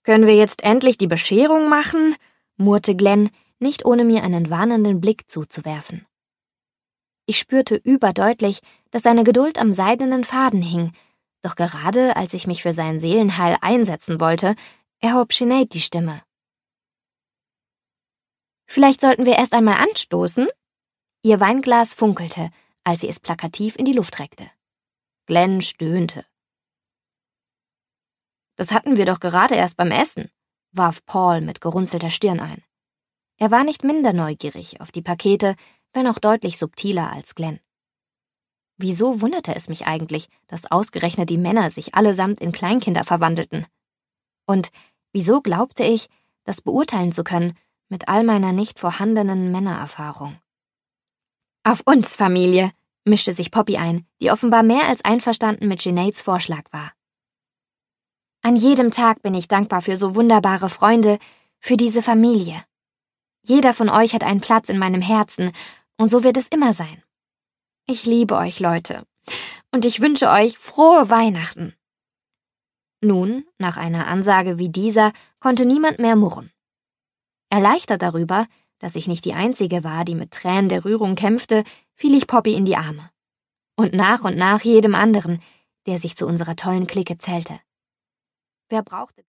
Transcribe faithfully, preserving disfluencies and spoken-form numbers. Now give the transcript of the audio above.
Können wir jetzt endlich die Bescherung machen?, murrte Glenn, nicht ohne mir einen warnenden Blick zuzuwerfen. Ich spürte überdeutlich, dass seine Geduld am seidenen Faden hing, doch gerade als ich mich für sein Seelenheil einsetzen wollte, erhob Sinead die Stimme. »Vielleicht sollten wir erst einmal anstoßen?« Ihr Weinglas funkelte, als sie es plakativ in die Luft reckte. Glenn stöhnte. »Das hatten wir doch gerade erst beim Essen«, warf Paul mit gerunzelter Stirn ein. Er war nicht minder neugierig auf die Pakete, wenn auch deutlich subtiler als Glenn. Wieso wunderte es mich eigentlich, dass ausgerechnet die Männer sich allesamt in Kleinkinder verwandelten? Und wieso glaubte ich, das beurteilen zu können mit all meiner nicht vorhandenen Männererfahrung? »Auf uns, Familie«, mischte sich Poppy ein, die offenbar mehr als einverstanden mit Sineads Vorschlag war. »An jedem Tag bin ich dankbar für so wunderbare Freunde, für diese Familie. Jeder von euch hat einen Platz in meinem Herzen, und so wird es immer sein. Ich liebe euch, Leute, und ich wünsche euch frohe Weihnachten.« Nun, nach einer Ansage wie dieser, konnte niemand mehr murren. Erleichtert darüber, dass ich nicht die Einzige war, die mit Tränen der Rührung kämpfte, fiel ich Poppy in die Arme. Und nach und nach jedem anderen, der sich zu unserer tollen Clique zählte. Wer brauchte